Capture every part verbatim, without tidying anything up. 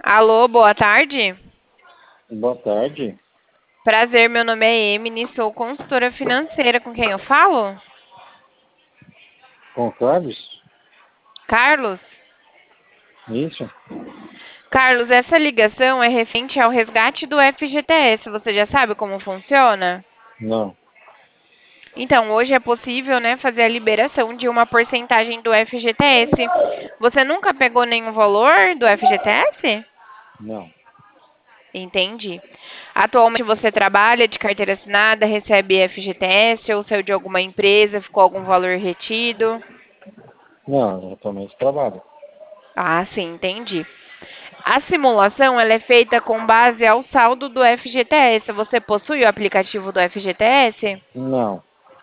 Alô, boa tarde. Boa tarde. Prazer, meu nome é Emily, sou consultora financeira. Com quem eu falo? Com o Carlos? Carlos? Isso? Carlos, essa ligação é referente ao resgate do F G T S. Você já sabe como funciona? Não. Então, hoje é possível, né, fazer a liberação de uma porcentagem do F G T S. Você nunca pegou nenhum valor do F G T S? Não. Entendi. Atualmente você trabalha de carteira assinada, recebe F G T S ou saiu de alguma empresa, ficou algum valor retido? Não, eu atualmente trabalho. Ah, sim, entendi. A simulação ela é feita com base ao saldo do F G T S. Você possui o aplicativo do F G T S? Não.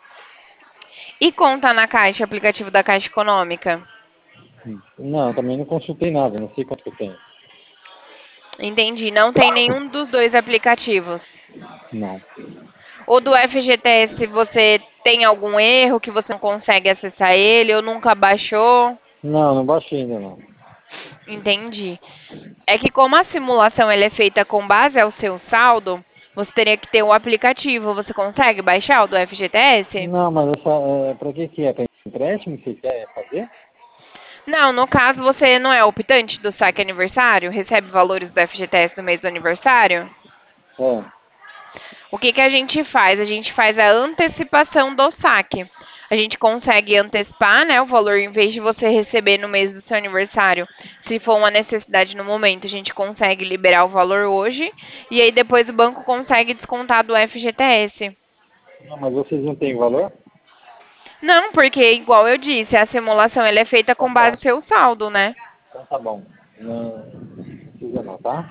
E conta na Caixa, aplicativo da Caixa Econômica? Não, também não consultei nada, não sei quanto que eu tenho. Entendi. Não tem nenhum dos dois aplicativos. Não. O do F G T S, você tem algum erro que você não consegue acessar ele ou nunca baixou? Não, não baixei ainda não. Entendi. É que como a simulação ela é feita com base ao seu saldo, você teria que ter um aplicativo. Você consegue baixar o do F G T S? Não, mas essa, é, pra que que é? Pra empréstimo que você quer fazer? Não, no caso você não é optante do saque aniversário? Recebe valores do F G T S no mês do aniversário? É. O que que a gente faz? A gente faz a antecipação do saque. A gente consegue antecipar, né, o valor em vez de você receber no mês do seu aniversário. Se for uma necessidade no momento, a gente consegue liberar o valor hoje e aí depois o banco consegue descontar do F G T S. Não, mas vocês não têm valor? Não, porque igual eu disse, a simulação ela é feita Então com base tá. no seu saldo, né? Então tá bom. Não precisa não, tá?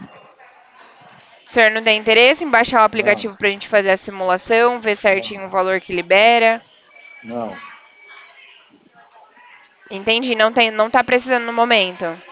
O senhor não tem interesse em baixar o Não. aplicativo para a gente fazer a simulação, ver certinho Não. o valor que libera? Não. Entendi, não tem, não tá precisando no momento.